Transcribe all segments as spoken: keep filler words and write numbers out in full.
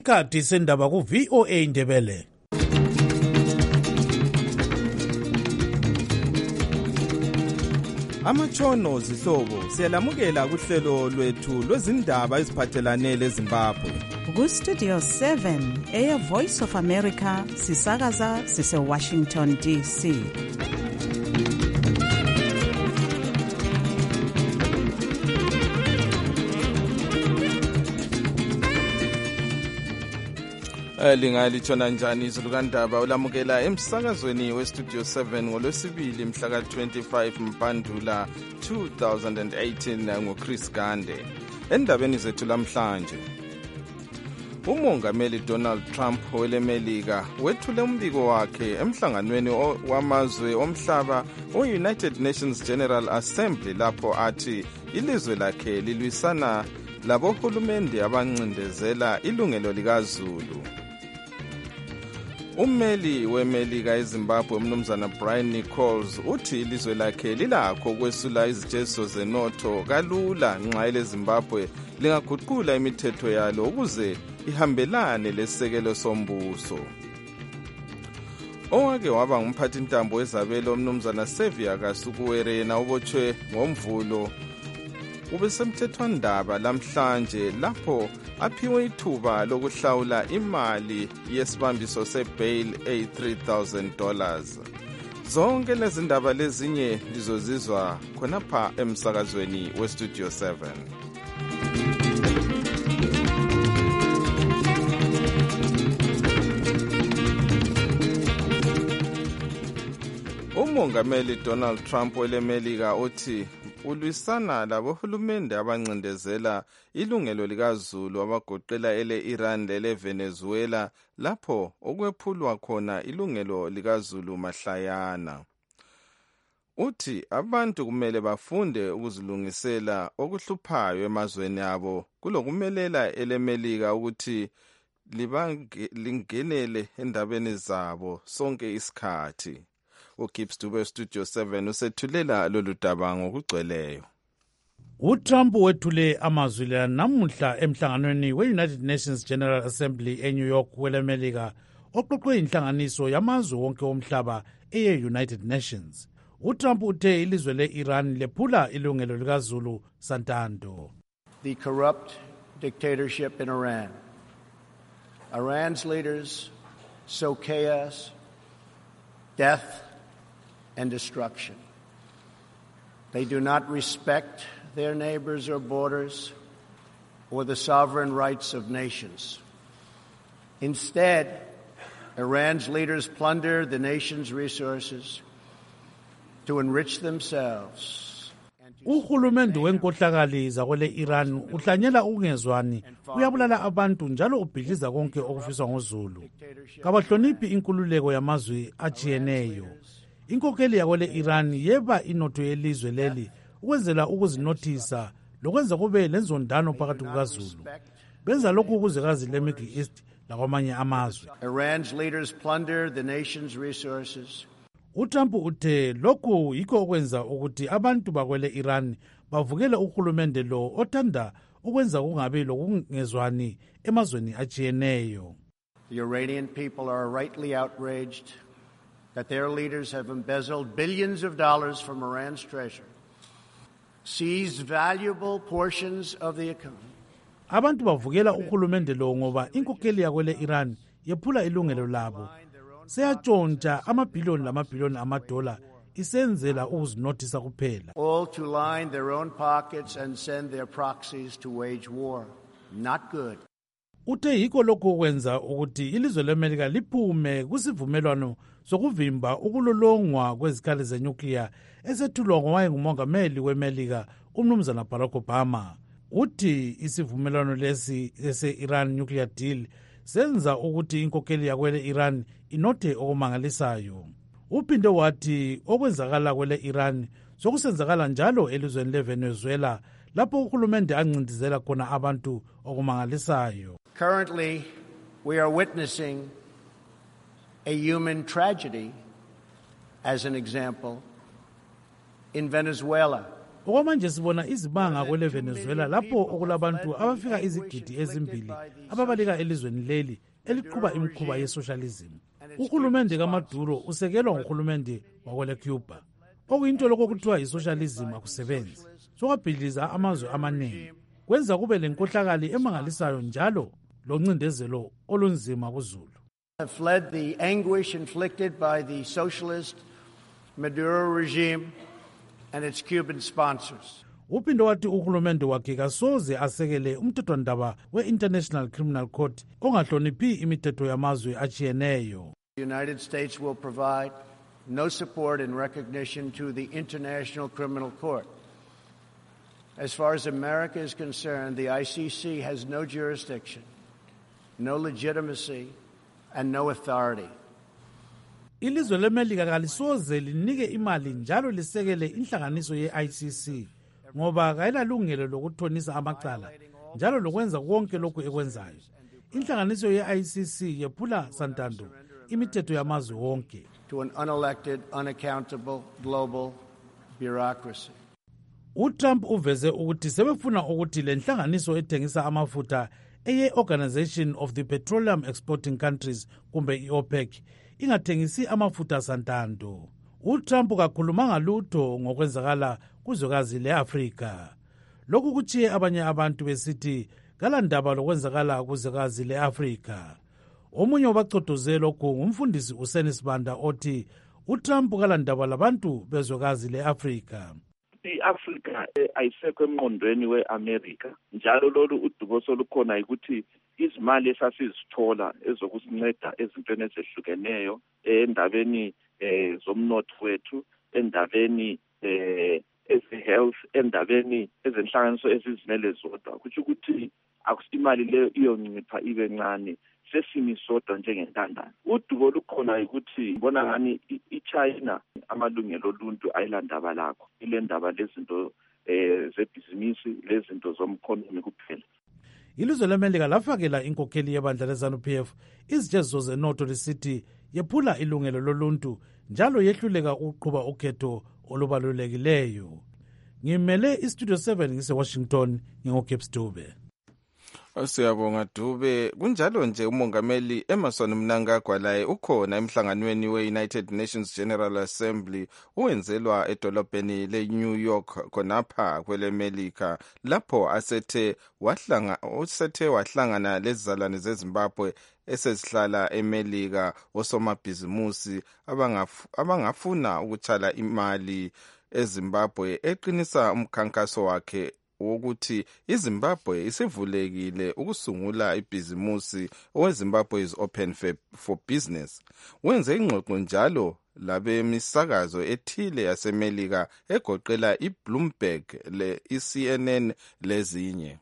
Isikhathi sendaba ku V O A Ndebele. Amatshono zihlobo siyalamukela kuhlelo lwethu lwezindaba eziphathelane leZimbabwe. Ku Studio seven eya Voice of America sisakaza sise Washington D C. Lingalithona njani izulukandaba ulamukela emsakazweni we-Studio seven ngolwesibili mhla ka twenty-five Mpandula two thousand eighteen ngoChris Gande. Endabeni zethu lamhlanje, umongameli Donald Trump welemelika wethule umbiko wakhe emhlanganweni wamazwe omhlaba we-United Nations General Assembly lapho athi ilizwe lakhe lilwisana labohulumende abancindezela ilungelo likaZulu. Ummeli wemelika eZimbabwe umnumzana Brian Nichols uthi ilizwe lakhe lilakho ukwesula izijezo zenotho kalula nxa eleZimbabwe lingaguqula imithetho yalo ukuze ihambelane lesisekelo sombuso. Owake waba ngumphathintambo wezabelo umnumzana Xavier Kasukuwere yena ubotshwe ngomvulo ubesemthethwandaba lamhlanje lapho aphiwe ithuba lokuhlawula imali yesibambiso sebail eyi three thousand dollars. Zonke lezi ndaba lezinye lizozizwa khonapha emsakazweni we-Studio seven. Umongameli Donald Trump welemelika uthi ulwisana labohulumende abancindezela ilungelo likaZulu abagoqela ele-Iran lele-Venezuela lapho okwephulwa khona ilungelo likaZulu mahlayana. Uthi abantu kumele bafunde ukuzilungisela okuhluphayo emazweni abo kulokumelela elemelika ukuthi lingenele endabeni zabo sonke isikhathi. uGibbs Dube Studio seven usethulela lolu daba ngokugcweleyo. UTrump wethule amazwi la namuhla emhlanganweni we-United Nations General Assembly eNew York kwelemelika oqoqwe inhlanganiso yamazwe wonke omhlaba eye-United Nations. UTrump uthe ilizwe le-Iran lephula ilungelo likaZulu santando. The corrupt dictatorship in Iran. Iran's leaders sow chaos, death, and destruction. They do not respect their neighbors or borders or the sovereign rights of nations. Instead, Iran's leaders plunder the nation's resources to enrich themselves. Uhulumende wenkohlakali zakwele Iran uhlanyela ukungezwani, uyabulala abantu njalo ubhidliza konke okufiswa ngoZulu. Kabahloniphi inkululeko yamazwe ajiyeneyo. Inkokheli yakwele Iran yeba inotho yelizwe leli ukwenzela ukuzinothisa lokwenza kube lenzondano phakathi kukaZulu. Benza lokhu ukuzekazi le-Middle East lakwamanye amazwe. Iran's leaders plunder the nation's resources. UTrump uthe lokhu yikho okwenza ukuthi abantu bakwele Iran bavukele uhulumende lo othanda ukwenza kungabi lokungezwani emazweni ajiyeneyo. The Iranian people are rightly outraged that their leaders have embezzled billions of dollars from Iran's treasury, seized valuable portions of the economy. Abantu bavukela uhulumende lo ngoba inkokheli yakwele Iran yephula ilungelo labo. Seyatshontsha amabhiliyoni lamabhiliyoni amadola isenzela ukuzinothisa kuphela. All to line their own pockets and send their proxies to wage war. Not good. Uthe yikho lokho kwenza ukuthi ilizwe leMelika liphume kusivumelwano sokuvimba ukulolongwa kwezikhali zenyukliya esethulwa ngowayengumongameli weMelika umnumzana Barack Obama. Uthi isivumelwano lesi ese-Iran nuclear deal senza ukuthi inkokheli yakwele Iran inothe okumangalisayo. Uphinde wathi okwenzakala kwele Iran sokusenzakala njalo elizweni leVenezuela lapho uhulumende ancindizela khona abantu okumangalisayo. Currently, we are witnessing a human tragedy, as an example, in Venezuela, Okwamanje sibona izibanga kwele Venezuela lapho okulabantu abafika izigidi ezimbili ababalika elizweni leli eliqhuba imikhuba ye-socialism. Uhulumende kaMaduro usekelwa nguhulumende wakwele Cuba. Okuyinto lokho kuthiwa yi-socialism akusebenzi. Sokwabhidliza amazwe amaningi. Kwenza kube lenkohlakali emangalisayo njalo loncindezelo olunzima kuzulu. Have fled the anguish inflicted by the socialist Maduro regime and its Cuban sponsors. Uphinde wathi uhulumende wakhe kasoze asekele umthethwandaba we-International Criminal Court ongahloniphi imithetho yamazwe achiyeneyo. The United States will provide no support and recognition to the International Criminal Court. As far as America is concerned, the I C C has no jurisdiction, no legitimacy, and no authority. Ilizwe leMelika kalisoze linike imali njalo lisekele inhlanganiso ye-I C C ngoba kayilalungelo lokuthonisa amacala njalo lokwenza konke lokhu ekwenzayo. Inhlanganiso ye-I C C yephula santando imithetho yamazwe wonke. To an unelected, unaccountable global bureaucracy. uTrump uveze ukuthi sebefuna ukuthi le nhlanganiso ethengisa amafutha eye-Organization of the Petroleum Exporting Countries kumbe i-OPEC ingathengisi amafutha santando. uTrump kakhulumanga lutho ngokwenzakala kuzwekazi le-Afrika. Lokhu kuchiye abanye abantu besithi kalandaba lokwenzakala kuzwekazi le-Afrika. Omunye wabaqotozela lokhu ngumfundisi uSeni Sibanda othi uTrump kalandaba labantu bezwekazi le-Afrika. I-Afrika ayisekho emqondweni we-America njalo lolu udubo solukhona ukuthi izimali esasizithola ezokusinceda ezintweni ezehlukeneyo endabeni zomnotho wethu, endabeni eze-health, endabeni ezenhlanganiso ezizimele zodwa, kusho ukuthi akusimali leyo iyoncipha ibe ncane sesimisodwa njengentandane. Udubo lukhona ukuthi ngibona ngani iChina amalungelo oluntu ayilandaba lakho, ile ndaba lezinto zebhizinisi, lezinto zomkhonomi kuphela. Ilizwe leMelika lafakela inkokheli yebandla le-ZANU-P F izjezo zenotho lisithi yephula ilungelo loluntu njalo yehluleka ukuqhuba ukhetho olubalulekileyo. Ngimele iStudio seven ngise-Washington ngingoGibbs Dube. Siyabonga Dube. Kunjalo nje umongameli Emmerson Mnangagwa laye ukhona emhlanganweni we-United Nations General Assembly owenzelwa edolobheni le-New York khonapha kwele-Melika lapho asethe wahlanga usethe wahlangana lezizalwane zeZimbabwe esezihlala eMelika osomabhizimusi abangaf, abangafuna ukutshala imali eZimbabwe eqinisa umkhankaso wakhe wokuthi iZimbabwe isivulekile ukusungula ibhizimusi oweZimbabwe is open for, for business. Wenze ingxoxo njalo labemisakazo ethile yaseMelika egoqela iBloomberg, le I-C N N lezinye.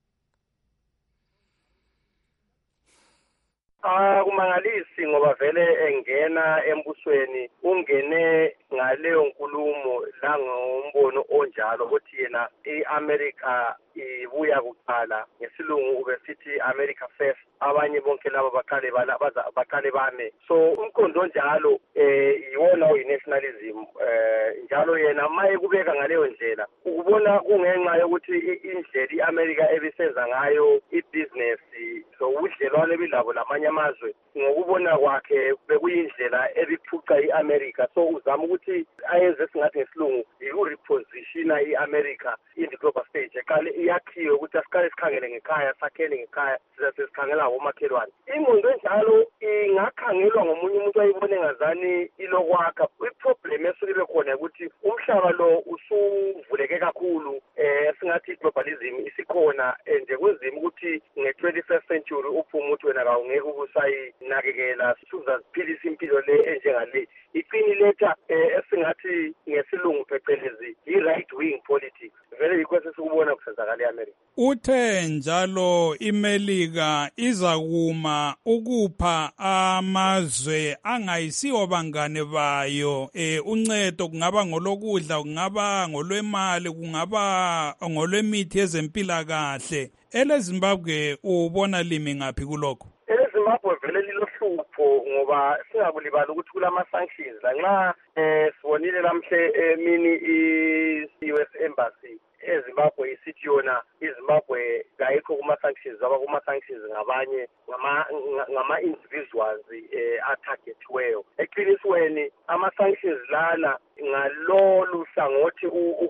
Ah kumangalisi ngoba vele engena embusweni ungene ngaleyo nkulumo la ngombono onjalo ukuthi yena iAmerica ibuya kuqala ngesilungu ubesithi America first, abanye bonke laba baqale balabaza baqale bame. So umkhondo njalo eh iwona oyinationalism eh njalo yena maye kubeka ngaleyo ndlela ukubona kungenxa yokuthi indlela iAmerica ebisenza ngayo ibusiness so udlelwane bilabo lamanye amazwe ngokubona kwakhe bekuyindlela ebiphuca iAmerica. So uzama ukuthi ayenze singathi ngesilungu i-repositiona iAmerica in the global stage ekale iyakhiwe ukuthi asiqale sikhangele ngekhaya, sakhele ngekhaya, sesikhangela ngomakhelwane. Ingqondo enjalo ingakhangelwa ngomunye umuntu ayibone ngazani ilokwakha. I-problem esuke ibe khona ukuthi umhlaba lo usuvuleke kakhulu eh singathi globalism isikhona nje kwezimo ukuthi nge-twenty-first century uphume uthi wena kawungeke ubusayinakekela suzaziphilisa impilo le enjengale. Iqini letha esingathi ngesilungu phecelezi i-right wing politics vele yikho sesikubona kusenzakala eAmerica. Uthe njalo iMelika izakuma ukupha amazwe angayisiwo bangane bayo eh uncedo kungaba ngolokudla, kungaba ngolwemali, kungaba ngolwemithi yezempilakahle. Ele Zimbabwe ubona limi ngaphi kulokho? Ele iZimbabwe vele lilohlupho ngoba singakulibala ukuthi kulama sanctions la nxa eh sibonile lamhle emini i-U S Embassy eZimbabwe isithi yona iZimbabwe kayikho kuma sanctions aba kuma sanctions ngabanye ngama ngama individuals eh atargetiweyo eqinisweni ama sanctions lana ngalolu hlangothi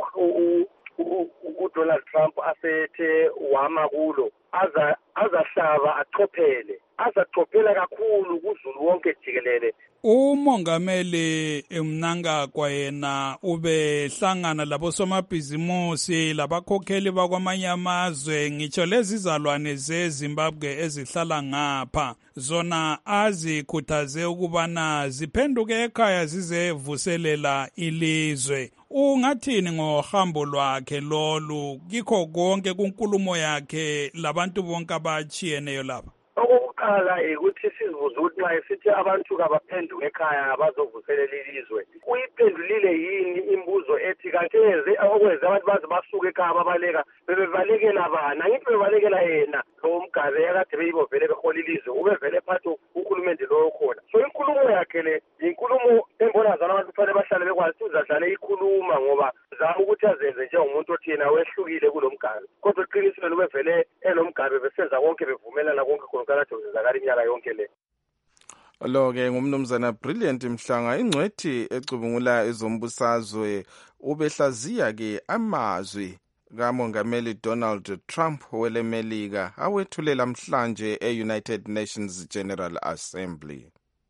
uDonald Trump asethe wama kulo aza azahlaba achophele azachophela kakhulu kuzulu wonke jikelele. Umongameli Mnangagwa yena ubehlangana labosomabhizimusi labakhokheli bakwamanye amazwe ngitsho lezi zalwane zeZimbabwe ezihlala ngapha zona azikhuthaze ukubana ziphenduke ekhaya zizevuselela ilizwe. Ungathini ngohambo lwakhe lolu kikho konke kunkulumo yakhe labantu bonke abachiyeneyo lapha? Okokuqala ukuthi sizibuza ukuthi nxa esithi abantu kabaphenduke ekhaya abazovuselela ilizwe uyiphendulile yini imbuzo ethi kanti eze okwenza abantu baze basuke ekhaya babaleka bebebalekela bana ngithi bebalekela yena lo Mugabe akade beyibovele behola ilizwe ube vele phatha ukhulumende lo khona. So inkulumo yakhe le inkulumo embona zana abantu kufanele bahlale bekwazi uzadlale ikhuluma ngoba zama ukuthi azenze njengomuntu othi yena wehlukile kulo Mugabe kodwa iqinisweni ube vele elo Mugabe besenza konke bevumelana konke khona kade uzakala iminyaka yonke le. Lo-ke ngumnumzana Brilliant Mhlanga ingcwethi ecubungula ezombusazwe ubehlaziya-ke amazwi kamongameli Donald Trump welemelika awethulela mhlanje e-United Nations General Assembly.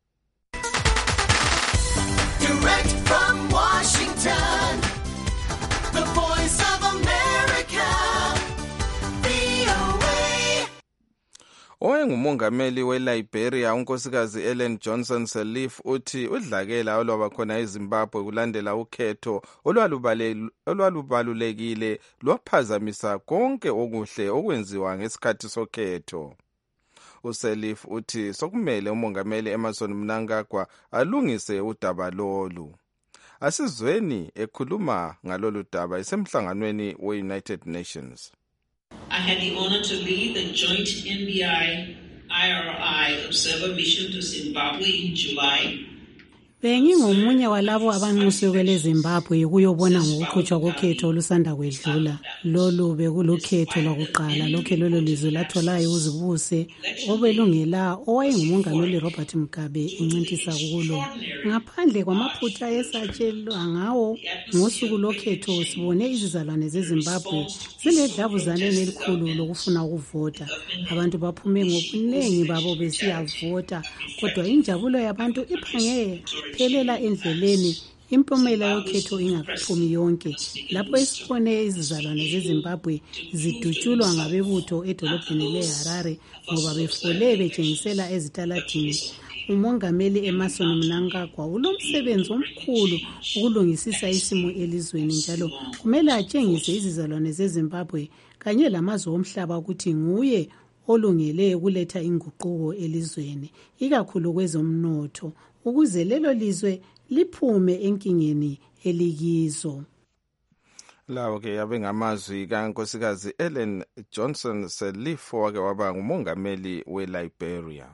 Direct from Washington, the voice of America, V O A. Owengumongameli weLiberia unkosikazi Ellen Johnson Sirleaf uthi udlakela olwaba khona eZimbabwe kulandela ukhetho olwalubalulekile lwaphazamisa konke okuhle okwenziwa ngesikhathi sokhetho. uSirleaf uthi sokumele umongameli Emmerson Mnangagwa alungise udaba lolu. Asizweni ekhuluma ngalolu daba esemhlanganweni we-United Nations. I had the honor to lead the joint N B I I R I observer mission to Zimbabwe in July. Bengingomunye walabo abanxusiwe kwele Zimbabwe ukuyobona ngokuqhutshwa kokhetho olusanda kwedlula. Lolu bekulukhetho lokuqala lokho lolo lizwe latholayo uzibuse obelungela owayengumongameli Robert Mugabe incintisa kulo. Ngaphandle kwamaphutha esatshelwa ngawo ngosuku lokhetho sibone izizalwane zeZimbabwe ziledlavuzane elikhulu lokufuna ukuvota. Abantu baphume ngobunengi babo besiyavota kodwa injabulo yabantu iphange phelela endleleni impumela yokhetho ingaphumi yonke lapho esibone izizalwane zeZimbabwe zidutshulwa ngabebutho edolobheni leHarare ngoba befole betshengisela ezitaladini. Umongameli Emmerson Mnangagwa ulomsebenzi omkhulu ukulungisisa isimo elizweni njalo kumele atshengise izizalwane zeZimbabwe kanye lamazwe omhlaba ukuthi nguye olungele ukuletha inguquko elizweni ikakhulu kwezomnotho ukuze lelo lizwe liphume enkingeni elikizo. Lawo ke yabe ngamazwi kankosikazi Ellen Johnson Sirleaf wake waba ngumongameli weLiberia.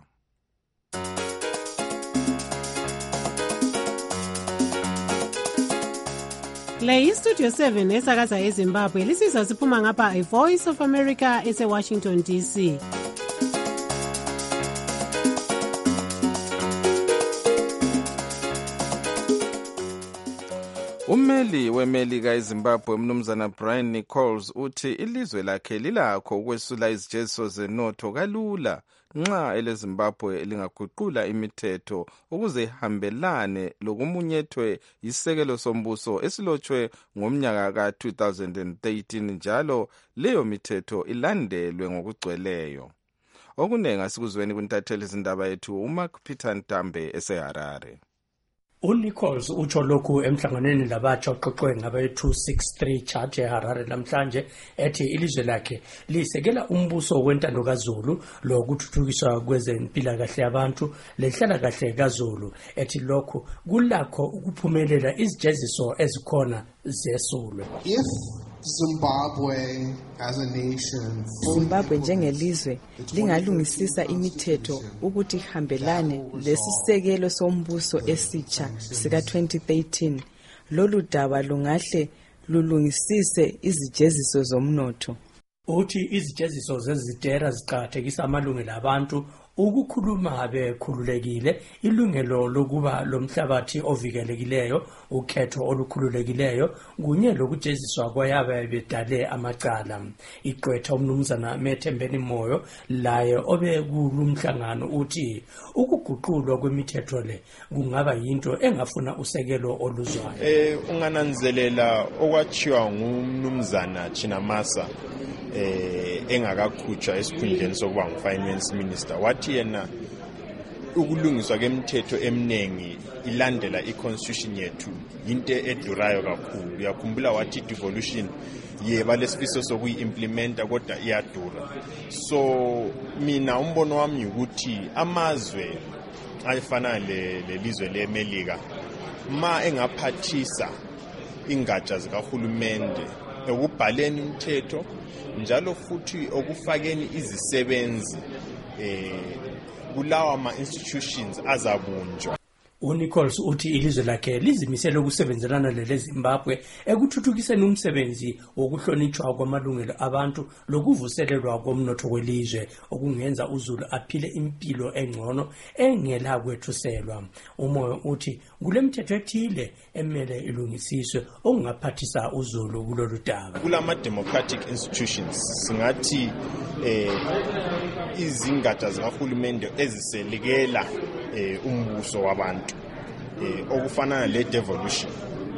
Le iStudio seven esakaza eZimbabwe lisizwa siphuma ngapha iVoice of America ese-Washington D C. Umeli wemelika eZimbabwe umnumzana Brian Nichols uthi ilizwe lakhe lilakho ukwesula izijeziso zenotho kalula nxa eleZimbabwe lingaguqula imithetho ukuze ihambelane lokumunyethwe isekelo sombuso esilotshwe ngomnyaka ka two thousand thirteen njalo leyo mithetho ilandelwe ngokugcweleyo. Okunengi asikuzweni kuntatheli izindaba yethu uMark Peter Ntambe eseHarare. uNichols utsho lokhu emhlanganweni labatsha oqoqwe ngabe two sixty-three charge eHarare namhlanje ethi ilizwe lakhe lisekela umbuso wentando kaZulu lokuthuthukiswa kwezempilakahle yabantu lehlala kahle kaZulu ethi lokhu kulakho ukuphumelela izijeziso ezikhona zesulwe. If Zimbabwe as a nation. Zimbabwe njengelizwe lingalungisisa imithetho ukuthi ihambelane lesisekelo sombuso esitsha sika twenty thirteen. Lolu daba lungahle lulungisise izijeziso zomnotho. Uthi izijeziso zezitera ziqhakathekisa amalungelo abantu ukukhuluma bekhululekile, ilungelo lokuba lomhlabathi ovikelekileyo, ukhetho olukhululekileyo, kunye lokujeziswa kwayabe bedale amacala. Igqwetha umnumzana Methembeni Moyo laye obe kulumhlangano uthi ukuguqulwa kwemithetho le kungaba yinto engafuna usekelo oluzwayo. Eh ungananzelela okwachiwa ngumnumzana Chinamasa eh engakakhutshwa esikhundleni sokuba ngu-finance minister, wathi yena ukulungiswa kwemithetho eminengi ilandela i-constitution yethu into edurayo kakhulu. Uyakhumbula wathi devolution yeba lesifiso sokuyi-implementa kodwa iyadura. So mina umbono wami ukuthi amazwe ayifana lelizwe leMelika ma engaphathisa ingatsha zikahulumende ekubhaleni umthetho njalo futhi okufakeni izisebenzi eh kulawa ama institutions azabunjwa. uNichols uthi ilizwe lakhe lizimisele ukusebenzelana leZimbabwe ekuthuthukiseni umsebenzi wokuhlonitshwa kwamalungelo abantu lokuvuselelwa komnotho welizwe okungenza uZulu aphile impilo engcono engela kwethuselwa. Umoyo uthi kulemithetho ethile emele ilungisiswe okungaphathisa uZulu kulolu daba. Kulama democratic institutions singathi eh izingatsha zikahulumende eziselikela eh umbuso wabantu eh okufana le devolution.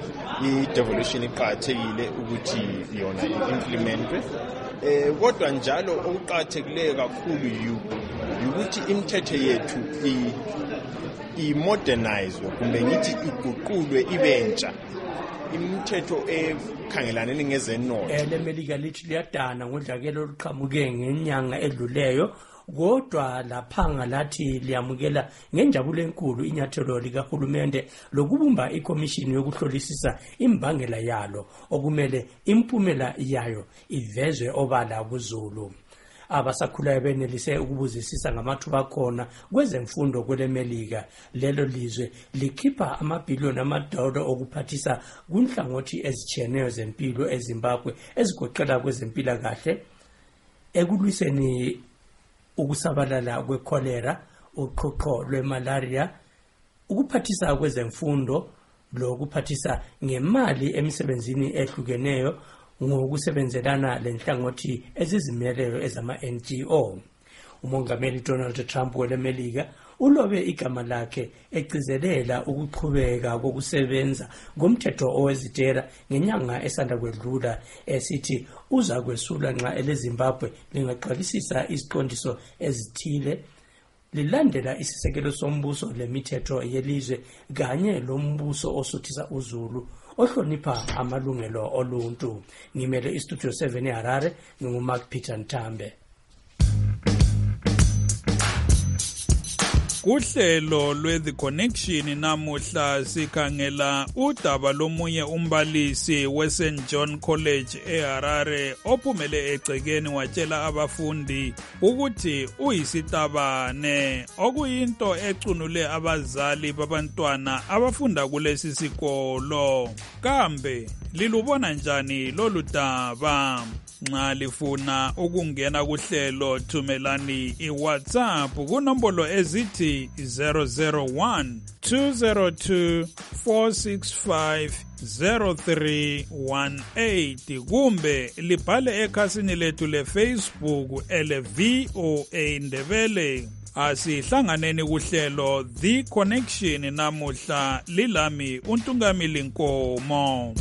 I devolution iqhathekile ukuthi yona implementwe eh kodwa njalo okuqhathekileyo kakhulu ukuthi imithetho yethu i i modernize kumbe ngithi iguqulwe ibentsha imithetho ekhangelane ngezenotho. elemelika lithi liyadana ngodlakelo oluqhamuke ngenyanga edluleyo kodwa laphanga lathi liyamukela ngenjabulo enkulu inyathelo likahulumende lokubumba ikomishini yokuhlolisisa imbangela yalo okumele impumela yayo ivezwe obala kuZulu. Abasakhulayo benelise ukubuzisisa ngamathuba khona kwezemfundo kwelemelika. Lelo lizwe likhipha amabhiliyoni amadola okuphathisa kunhlangothi ezitshiyeneyo zempilo eZimbabwe ezigoqela kwezempilakahle, ekulwiseni ukusabalala kwekholera, uqhuqho lwemalaria, ukuphathisa kwezemfundo lokuphathisa ngemali emisebenzini ehlukeneyo ngokusebenzelana lenhlangothi ezizimeleyo ezama N G O. Umongameli Donald Trump welemelika ulobe igama lakhe egcizelela ukuqhubeka kokusebenza ngomthetho owezitera ngenyanga esanda kwedlula esithi uza kwesula nxa eleZimbabwe lingaqalisisa iziqondiso ezithile lilandela isisekelo sombuso lemithetho yelizwe kanye lombuso osuthisa uZulu ohlonipha amalungelo oluntu. Ngimele iStudio seven eHarare, nginguMark Peter Ntambe. Kuhlelo lwe-The Connection namuhla sikhangela udaba lomunye umbalisi we-Saint John College eHarare ophumele egcekeni watshela abafundi ukuthi uyisitabane, okuyinto ecunule abazali babantwana abafunda kulesi sikolo. Kambe lilubona njani lolu daba? Nxa lifuna ukungena kuhlelo thumelani iWhatsApp kunombolo ezithi zero zero one two zero two four six five zero three one eight kumbe libhale ekhasini lethu leFacebook ele V O A Ndebele. Asihlanganeni kuhlelo The Connection namuhla, lilami uNtungamili Nkomo.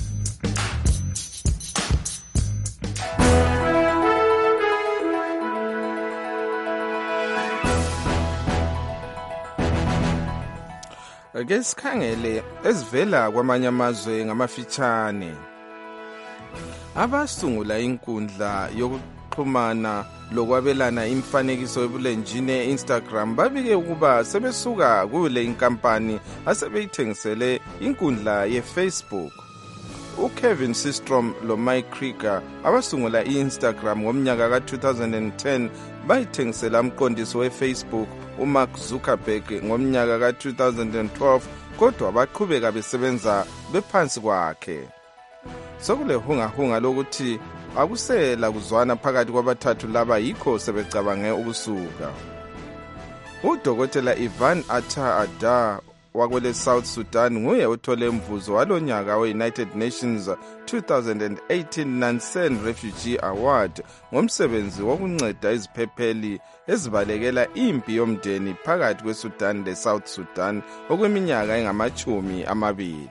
Ake sikhangele ezivela kwamanye amazwe ngamafitshane. Abasungula inkundla yokuxhumana lokwabelana imfanekiso ebulenjini e-Instagram babike ukuba sebesuka kule inkampani asebeyithengisele inkundla ye-Facebook. uKevin Systrom loMike Krieger abasungula i-Instagram ngomnyaka ka-two thousand ten bayithengisela umqondisi weFacebook uMark Zuckerberg ngomnyaka ka-two thousand twelve kodwa baqhubeka besebenza bephansi kwakhe. Sokulehungahunga lokuthi akusela kuzwana phakathi kwabathathu laba yikho sebecabange ukusuka. Udokotela Ivan Atta Adar wakwele South Sudan nguye othole umvuzo walonyaka we-United Nations two thousand eighteen Nansen Refugee Award ngomsebenzi wokunceda iziphepheli ezibalekela impi yomndeni phakathi kweSudan leSouth Sudan okweminyaka engamachumi amabili.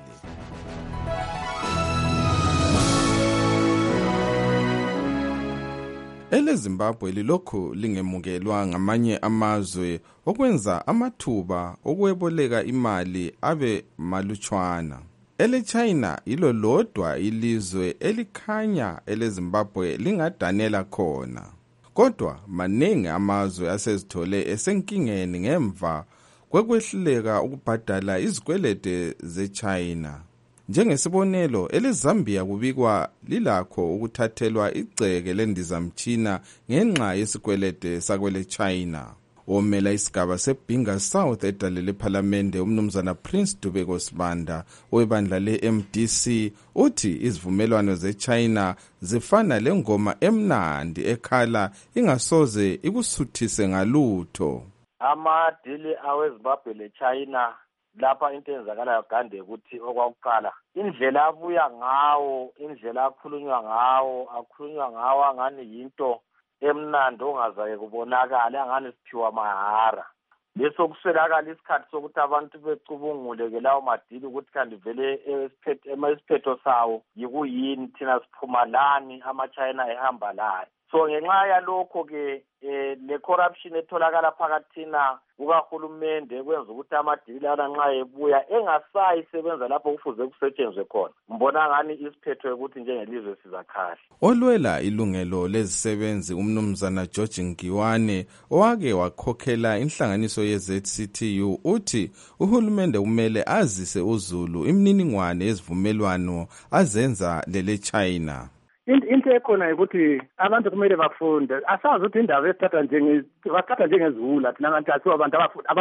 Ele Zimbabwe lilokhu lingemukelwa ngamanye amazwe okwenza amathuba okweboleka imali abe malutshwana. Ele China ilo lodwa ilizwe elikhanya ele Zimbabwe lingadanela khona. Kodwa maningi amazwe asezithole esenkingeni ngemva kwekwehluleka ukubhadala izikwelede zeChina. Njengesibonelo, eleZambia kubikwa lilakho ukuthathelwa igceke lendizamtshina ngenxa yesikwelede sakwele China. Omela isigaba seBinga South edalele parliamente umnumzana Prince Dubeko Sibanda webandla le-M D C uthi izivumelwano zeChina zifana lengoma emnandi ekhala ingasoze ikusuthise ngalutho. Amadili aweZimbabwe leChina lapha into enzakalayo gande ukuthi okwakuqala indlela abuya ngawo indlela akhulunywa ngawo akhulunywa ngawo angani yinto emnandi ongazaye kubonakala angani siphiwa mahara leso kuswelakala isikhathi sokuthi abantu becubungule ke lawo madili ukuthi kanti vele esiphetho sawo yikuyini thina siphuma lani ama-China ehamba layo. So ngenxa yalokho ke le corruption etholakala phakathina ukahulumende kwenza ukuthi amadili lana nxa ebuya engasayi sebenza lapho kufuze kusetshenzwe khona. Mbona ngani isiphetho ukuthi njengelizwe sizakhala. Olwela ilungelo lezisebenzi umnumzana George Ngiwane owake wakhokhela inhlanganiso ye-Z C T U uthi uhulumende kumele azise uZulu imininingwane yezivumelwano azenza lele China. Into ekhona ukuthi abantu kumele bafunde asazi ukuthi indaba esithatha njenge bathatha njengezula thina abantu asiwa abantu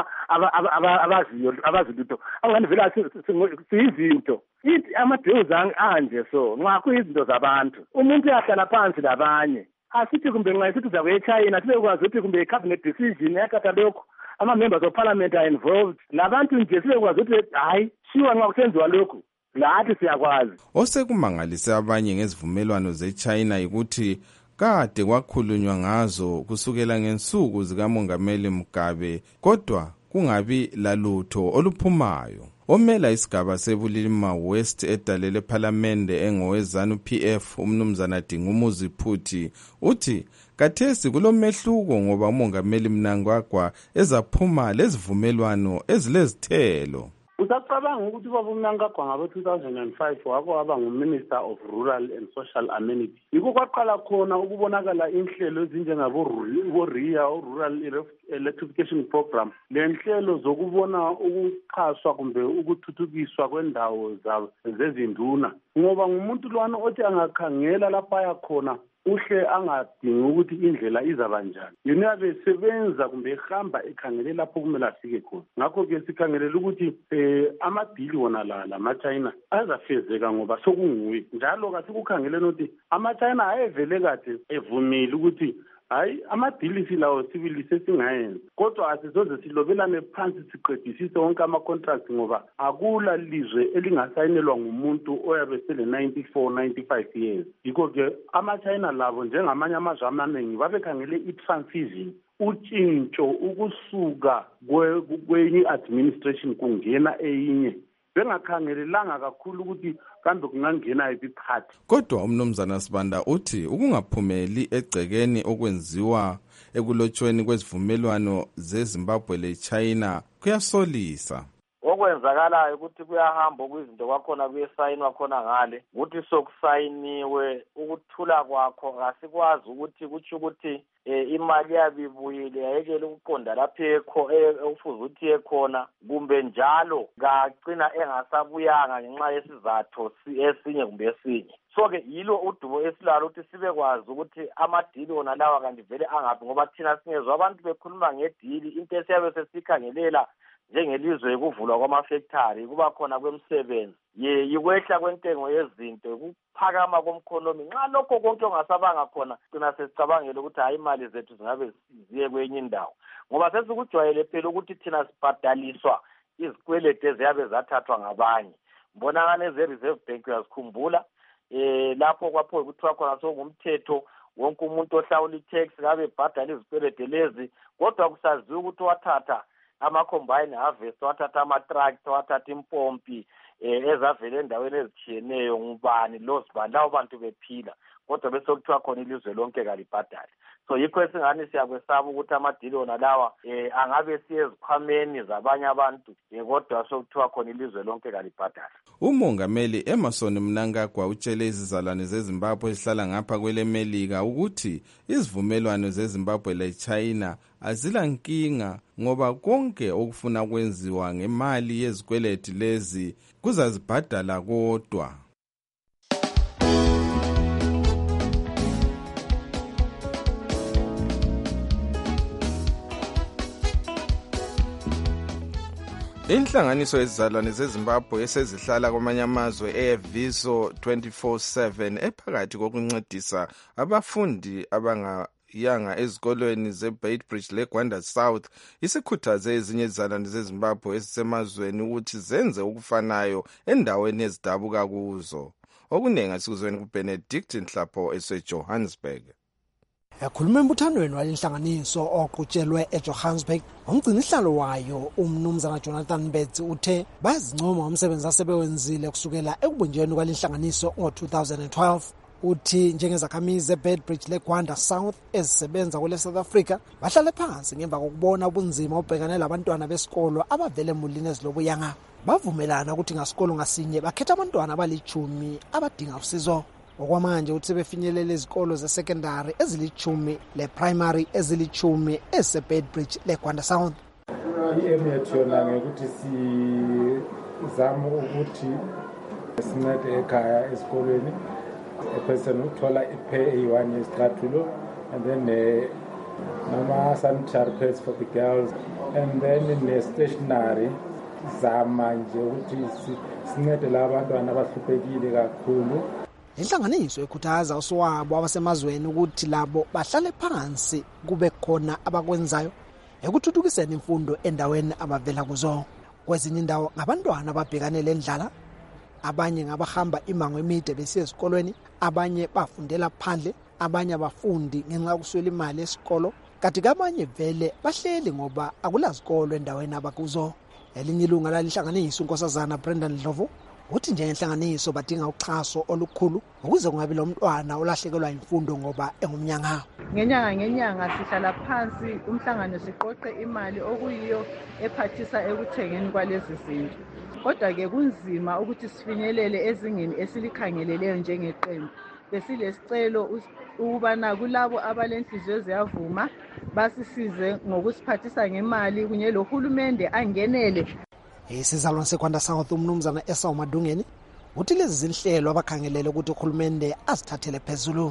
abaziyo abazilutho angani vela siyizinto amadeals anje so nxa kuyizinto zabantu umuntu uyahlala phansi labanye asithi kumbe nxa isithi zakwe eChina sibekwazi ukuthi kumbe i-cabinet decision yathatha lokho ama-members of parliament are involved labantu nje sibekwazi ukuthi hayi shiwa nxa kusenziwa lokhu lathi siyakwazi. Osekumangalise abanye ngezivumelwano zeChina ukuthi kade kwakhulunywa ngazo kusukela ngensuku zikamongameli Mugabe kodwa kungabi lalutho oluphumayo. Omela isigaba sebulilima West edalele parliamente engowezanu P F umnumzana Dingumuzi Phuthi uthi kathesi kulomehluko ngoba umongameli Mnangagwa ezaphuma lezivumelwano ezilezithelo. Usacabanga ukuthi baba uMnangagwa ngabe two thousand five wako waba nguMinister of Rural and Social Amenities. Yiko kwaqala khona ukubonakala inhlelo ezinjengabo RIA Rural Electrification Program. Le nhlelo zokubona ukuxhaswa kumbe ukuthuthukiswa kwendawo zezinduna. Ngoba ngumuntu lwana othi angakhangela lapha yakhona uhle angadingi ukuthi indlela izaba njani. Yena besebenza kumbe ehamba ekhangele lapho kumele afike khona. Ngakho ke sikhangelela ukuthi eh amadili wona la lama-China azafezeka ngoba sokunguye. Njalo kasikukhangele ukuthi ama-China ayevele kade evumile ukuthi hayi amadili silawo sibili sesingayenza kodwa asizoze silobelane phansi siqedisise wonke ama-contract ngoba akula lizwe elingasayinelwa ngumuntu oyabe sele ninety-four ninety-five years. Yikho ke ama-China labo njengamanye amazwe amaningi babekhangele i-transition utshintsho ukusuka kwenye administration kungena eyinye bengakhangelelanga kakhulu ukuthi kambe kungangena iphi phathi. Kodwa umnumzana Sibanda uthi ukungaphumeli egcekeni okwenziwa ekulotshweni kwezivumelwano zeZimbabwe leChina kuyasolisa. okwenzakalayo ukuthi kuyahamba okuyizinto kwakhona kuyesayinwa khona ngale ukuthi sokusayiniwe ukuthula kwakho kasikwazi ukuthi kutsho ukuthi eh, imali yabibuyile yayekele ukuqonda lapho ekho ekufuza ukuthi yekhona kumbe njalo kagcina engasabuyanga ngenxa yesizathu esinye kumbe esinye. So-ke yilo udubo esilalo ukuthi sibekwazi ukuthi amadili wona lawa kanti vele angaphi ngoba thina singezwa abantu bekhuluma ngedili into esiyabe sesikhangelela njengelizwe ukuvulwa kwamafactory kuba khona kwemisebenzi ye yikwehla kwentengo yezinto ukuphakama komkhonomi nxa lokho konke ongasabanga khona sina sesicabangela ukuthi hayi imali zethu zingabe ziye kwenye indawo ngoba sesikujwayele phela ukuthi thina sibhadaliswa izikwelede eziyabe zathathwa ngabanye mbonakala eze-reserve bank uyazikhumbula eh lapho kwapho kuthiwa khona sokungumthetho wonke umuntu ohlawula i-tax ngabe ebhadala izikwelede lezi kodwa kusaziwa ukuthi wathatha ama-combine harvest wathatha ama-tractor wathatha impompi eh, ezavele endaweni ezitshiyeneyo ngubani lozibani lawo bantu bephila kodwa bese kuthiwa khona ilizwe lonke kalibhadali. So yikho esingani siyakwesaba ukuthi amadili wona lawa eh, angabe siye ezikhwameni zabanye abantu eh, kodwa sokuthiwa khona ilizwe lonke kalibhadali. Umongameli Emmerson Mnangagwa utshele izizalwane zeZimbabwe ezihlala ngapha kwele Melika ukuthi izivumelwano zeZimbabwe leChina azila nkinga ngoba konke okufuna kwenziwa ngemali yezikweleti lezi kuzazibhadala kodwa. Inhlanganiso yezizalwane zeZimbabwe esezihlala kwamanye amazwe eViso twenty-four seven ephakathi kokuncedisa abafundi abangayanga ezikolweni zeBeitbridge leGwanda South isikhuthaze ezinye izizalwane zeZimbabwe ezisemazweni ukuthi zenze okufanayo endaweni ezidabuka kuzo. Okuningi asikuzweni kuBenedict Nhlapho eseJohannesburg. Ekhuluma embuthanweni walenhlanganiso oqhutshelwe eJohannesburg, umgcini sihlalo wayo umnumzana Jonathan Betsi uthe bazincoma umsebenzi asebewenzile kusukela ekubunjweni kwalenhlanganiso ngo-two thousand twelve. Uthi njengezakhamizi eBeitbridge leGwanda South ezisebenza kule South Africa bahlale phansi ngemva kokubona ubunzima obhekane labantwana besikolo abavele emulini ezilobuyanga. Bavumelana ukuthi ngasikolo ngasinye bakhetha abantwana abalichumi abadinga usizo. Okwamanje uthi befinyelela izikolo ze-secondary ezilichumi le-primary ezilichumi ese-Beitbridge leGwanda South. I-aim yethu yona ngekuthi sizama ukuthi sincede ekhaya esikolweni epheseni ukuthola i-pay eyi-one yesicathulo and then nama-sanitary pads for the girls and then ne-stationary zama nje ukuthi sincede la bantwana abahluphekile kakhulu. Inhlanganiso ekhuthaza usowabo abasemazweni ukuthi labo bahlale phansi kube khona abakwenzayo ekuthuthukiseni imfundo endaweni abavela kuzo. Kwezinye indawo ngabantwana ababhekane lendlala, abanye ngabahamba imango emide besiya esikolweni, abanye bafundela phandle, abanye abafundi ngenxa yokuswela imali esikolo, kanti kabanye vele bahleli ngoba akulazikolo endaweni abakuzo. Elinye ilunga lalinhlanganiso uNkosazana Brendan Ndlovu uthi njengenhlanganiso badinga uxhaso olukhulu ukuze kungabi lo mntwana olahlekelwa imfundo ngoba engumnyanga. Ngenyanga ngenyanga sihlala phansi umhlangano siqoqe imali okuyiyo ephathisa ekuthengeni kwalezi zinto. Kodwa ke kunzima ukuthi sifinyelele ezingeni esilikhangeleleyo njengeqembu. Besilesicelo ukubana kulabo abalenhliziyo ziyavuma basisize ngokusiphathisa ngemali kunye lohulumende angenele. Isizalwane seGwanda South umnumzana Esau Madungeni uthi lezi zinhlelo abakhangelele ukuthi uhulumende azithathele phezulu.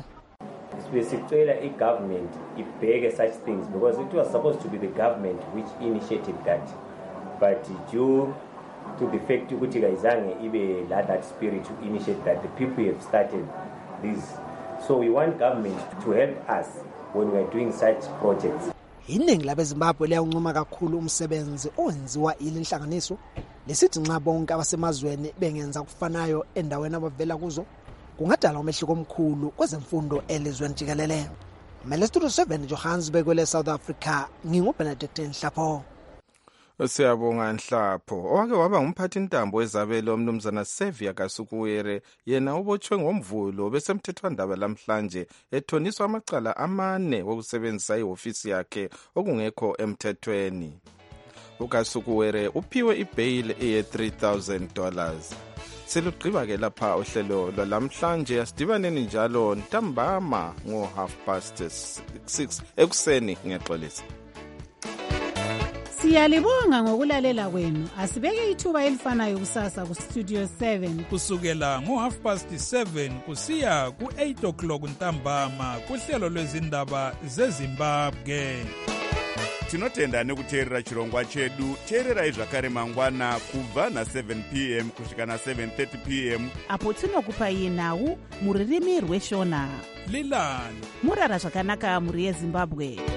Sicela i-government ibheke such things because it was supposed to be the government which initiated that, but due to the fact ukuthi kayizange ibe la that spirit to initiate that, the people have started this. So we want government to help us when we are doing such projects. Iningi labeZimbabwe liyancoma kakhulu umsebenzi owenziwa ilinhlanganiso lesithi nxa bonke abasemazweni bengenza kufanayo endaweni abavela kuzo kungadala umehluko omkhulu kwezemfundo elizweni jikelele. Mele Studio seven Johannesburg kwele South Africa, nginguBenedict Nhlapho. Siyabonga Nhlapho. Owake waba ngumphathi intambo ezabelo umnumzana Sevia Kasukuwere yena ubotshwe ngomvulo besemthethwandaba lamhlanje ethoniswa amacala amane wokusebenzisa ihofisi yakhe okungekho emthethweni. ukasukuwere uphiwe ibail eye three thousand dollars. Selugqiba ke lapha uhlelo lwalamhlanje, asidibaneni njalo ntambama ngo half past six ekuseni ngexolisa. Siyalibonga ngokulalela kwenu. Asibeke ithuba elifanayo kusasa ku Studio seven kusukela ngo half past seven kusiya ku eight o'clock ntambama kuhlelo lwezindaba zeZimbabwe. Tinotenda nekuteerera chirongwa chedu. Teererai zvakare mangwana kubva na seven p m kusvika na seven thirty p m apo tinokupai nhau muririmi rweshona. Lilani murara zvakanaka muri yeZimbabwe.